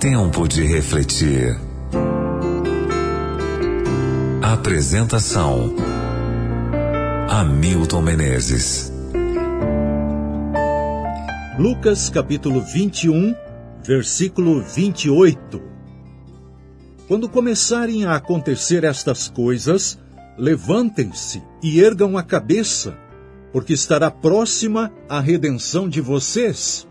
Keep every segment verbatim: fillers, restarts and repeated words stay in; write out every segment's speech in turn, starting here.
Tempo de refletir. Apresentação: Hamilton Menezes. Lucas capítulo vinte e um, versículo vinte e oito. Quando começarem a acontecer estas coisas, levantem-se e ergam a cabeça, porque estará próxima a redenção de vocês.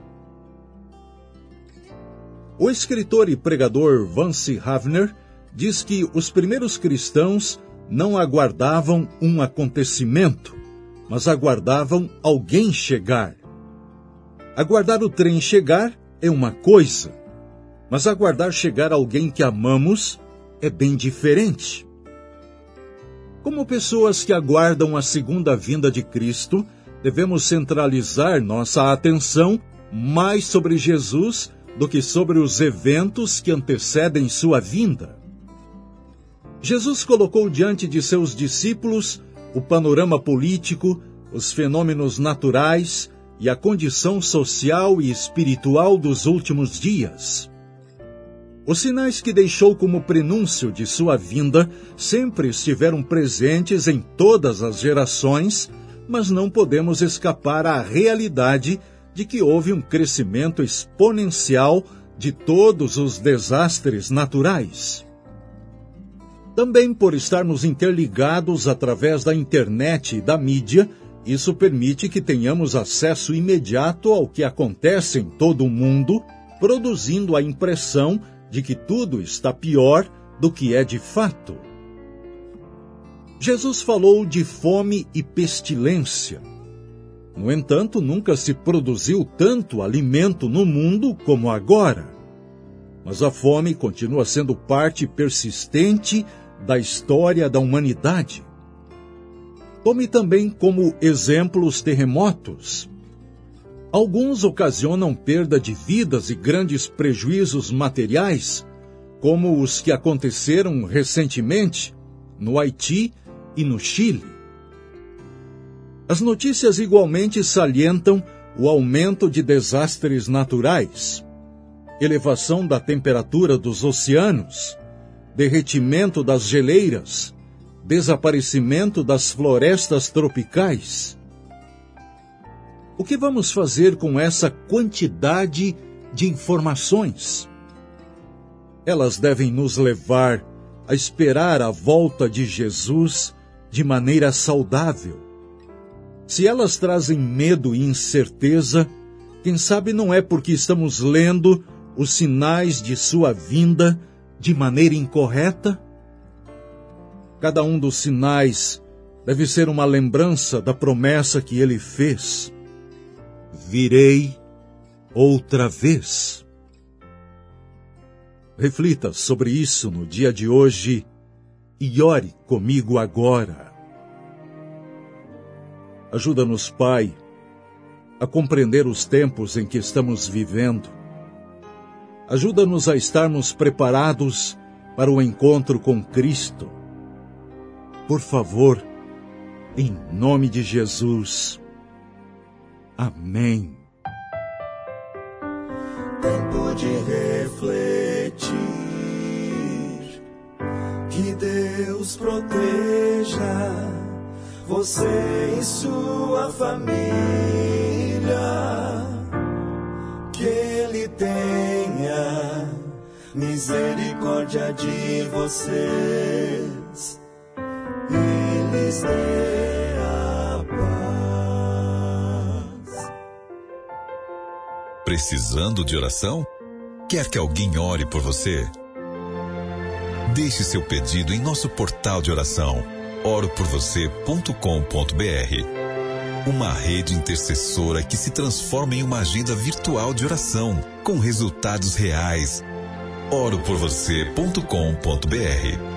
O escritor e pregador Vance Havner diz que os primeiros cristãos não aguardavam um acontecimento, mas aguardavam alguém chegar. Aguardar o trem chegar é uma coisa, mas aguardar chegar alguém que amamos é bem diferente. Como pessoas que aguardam a segunda vinda de Cristo, devemos centralizar nossa atenção mais sobre Jesus do que sobre os eventos que antecedem sua vinda. Jesus colocou diante de seus discípulos o panorama político, os fenômenos naturais e a condição social e espiritual dos últimos dias. Os sinais que deixou como prenúncio de sua vinda sempre estiveram presentes em todas as gerações, mas não podemos escapar à realidade de que houve um crescimento exponencial de todos os desastres naturais. Também por estarmos interligados através da internet e da mídia, isso permite que tenhamos acesso imediato ao que acontece em todo o mundo, produzindo a impressão de que tudo está pior do que é de fato. Jesus falou de fome e pestilência. No entanto, nunca se produziu tanto alimento no mundo como agora. Mas a fome continua sendo parte persistente da história da humanidade. Tome também como exemplo os terremotos. Alguns ocasionam perda de vidas e grandes prejuízos materiais, como os que aconteceram recentemente no Haiti e no Chile. As notícias igualmente salientam o aumento de desastres naturais, elevação da temperatura dos oceanos, derretimento das geleiras, desaparecimento das florestas tropicais. O que vamos fazer com essa quantidade de informações? Elas devem nos levar a esperar a volta de Jesus de maneira saudável. Se elas trazem medo e incerteza, quem sabe não é porque estamos lendo os sinais de sua vinda de maneira incorreta? Cada um dos sinais deve ser uma lembrança da promessa que ele fez. Virei outra vez. Reflita sobre isso no dia de hoje e ore comigo agora. Ajuda-nos, Pai, a compreender os tempos em que estamos vivendo. Ajuda-nos a estarmos preparados para o encontro com Cristo. Por favor, em nome de Jesus. Amém. Tempo de refletir, que Deus proteja você e sua família, que Ele tenha misericórdia de vocês e lhes dê a paz. Precisando de oração? Quer que alguém ore por você? Deixe seu pedido em nosso portal de oração, oro por você ponto com ponto b r. Uma rede intercessora que se transforma em uma agenda virtual de oração, com resultados reais. oro por você ponto com ponto b r.